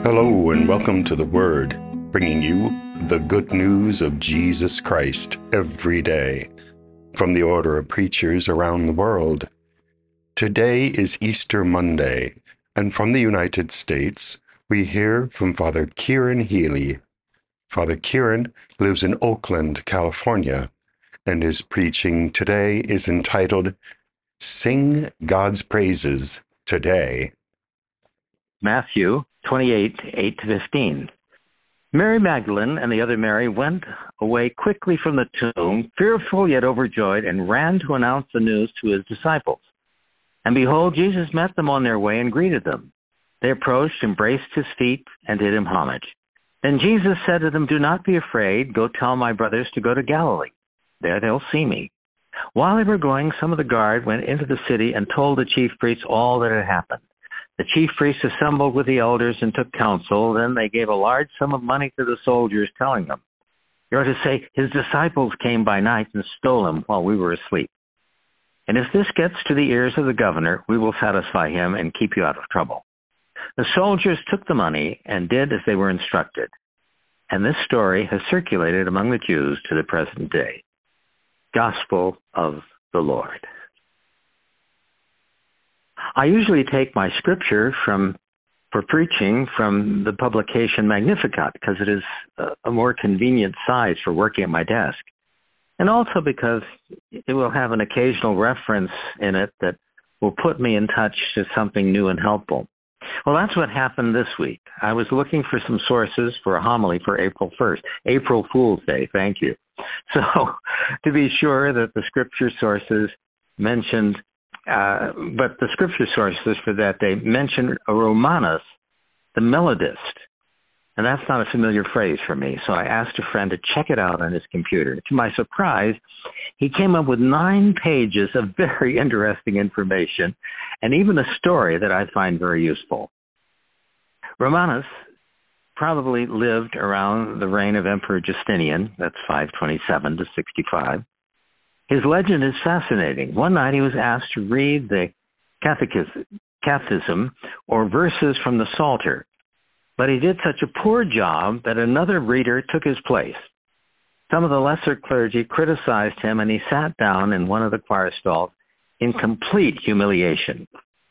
Hello and welcome to The Word, bringing you the good news of Jesus Christ every day from the order of preachers around the world. Today is Easter Monday, and from the United States, we hear from Father Kieran Healy. Father Kieran lives in Oakland, California, and his preaching today is entitled, Sing God's Praises Today. Matthew 28, 8-15. Mary Magdalene and the other Mary went away quickly from the tomb, fearful yet overjoyed, and ran to announce the news to his disciples. And behold, Jesus met them on their way and greeted them. They approached, embraced his feet, and did him homage. Then Jesus said to them, "Do not be afraid. Go tell my brothers to go to Galilee. There they'll see me." While they were going, some of the guard went into the city and told the chief priests all that had happened. The chief priests assembled with the elders and took counsel. Then they gave a large sum of money to the soldiers, telling them, "You are to say, his disciples came by night and stole him while we were asleep. And if this gets to the ears of the governor, we will satisfy him and keep you out of trouble." The soldiers took the money and did as they were instructed. And this story has circulated among the Jews to the present day. Gospel of the Lord. I usually take my scripture for preaching from the publication Magnificat because it is a more convenient size for working at my desk, and also because it will have an occasional reference in it that will put me in touch to something new and helpful. Well, that's what happened this week. I was looking for some sources for a homily for April 1st, April Fool's Day, thank you. So to be sure that the scripture sources mentioned but the scripture sources for that day mentioned Romanus, the melodist. And that's not a familiar phrase for me, so I asked a friend to check it out on his computer. To my surprise, he came up with 9 pages of very interesting information and even a story that I find very useful. Romanus probably lived around the reign of Emperor Justinian, that's 527 to 65. His legend is fascinating. One night he was asked to read the catechism or verses from the Psalter, but he did such a poor job that another reader took his place. Some of the lesser clergy criticized him, and he sat down in one of the choir stalls in complete humiliation.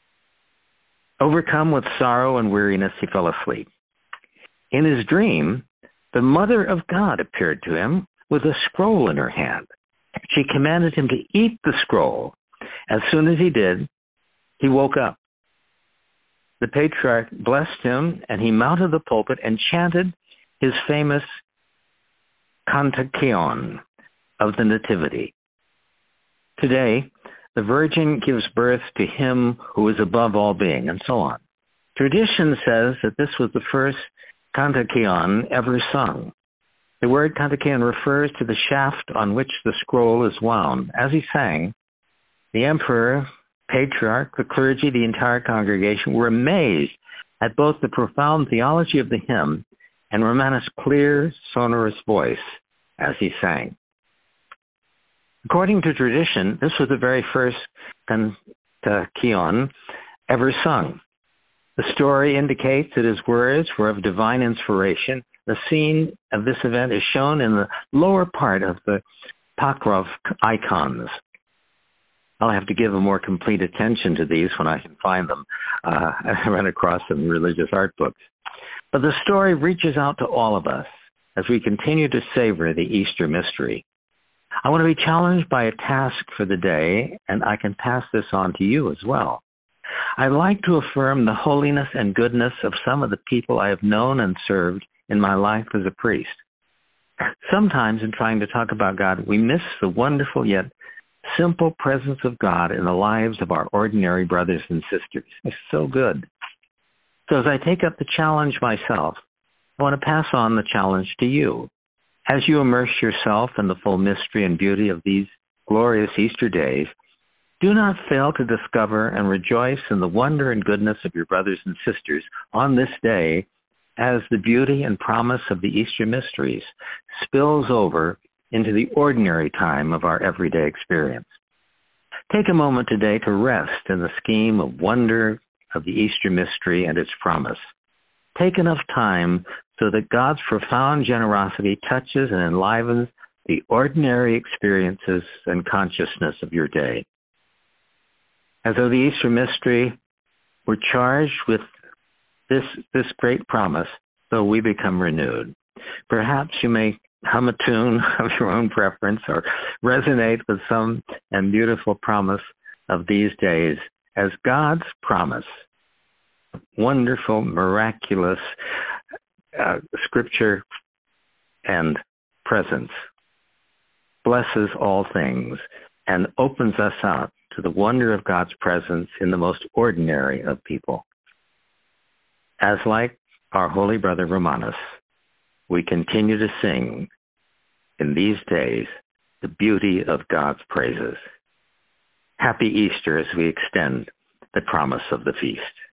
Overcome with sorrow and weariness, he fell asleep. In his dream, the Mother of God appeared to him with a scroll in her hand. She commanded him to eat the scroll. As soon as he did, he woke up. The patriarch blessed him, and he mounted the pulpit and chanted his famous Cantación of the Nativity. Today, the Virgin gives birth to him who is above all being, and so on. Tradition says that this was the first Cantación ever sung. The word Cantación refers to the shaft on which the scroll is wound. As he sang, the emperor, patriarch, the clergy, the entire congregation were amazed at both the profound theology of the hymn and Romanus' clear, sonorous voice as he sang. According to tradition, this was the very first Cantación ever sung. The story indicates that his words were of divine inspiration. The scene of this event is shown in the lower part of the Pokrov icons. I'll have to give a more complete attention to these when I can find them. I run across them in religious art books. But the story reaches out to all of us as we continue to savor the Easter mystery. I want to be challenged by a task for the day, and I can pass this on to you as well. I'd like to affirm the holiness and goodness of some of the people I have known and served in my life as a priest. Sometimes in trying to talk about God, we miss the wonderful yet simple presence of God in the lives of our ordinary brothers and sisters. It's so good. So as I take up the challenge myself, I want to pass on the challenge to you. As you immerse yourself in the full mystery and beauty of these glorious Easter days, do not fail to discover and rejoice in the wonder and goodness of your brothers and sisters on this day as the beauty and promise of the Easter mysteries spills over into the ordinary time of our everyday experience. Take a moment today to rest in the scheme of wonder of the Easter mystery and its promise. Take enough time so that God's profound generosity touches and enlivens the ordinary experiences and consciousness of your day. As though the Easter mystery were charged with this great promise, so we become renewed. Perhaps you may hum a tune of your own preference or resonate with some and beautiful promise of these days as God's promise. Wonderful, miraculous scripture and presence blesses all things and opens us out to the wonder of God's presence in the most ordinary of people. As like our holy brother Romanus, we continue to sing in these days the beauty of God's praises. Happy Easter as we extend the promise of the feast.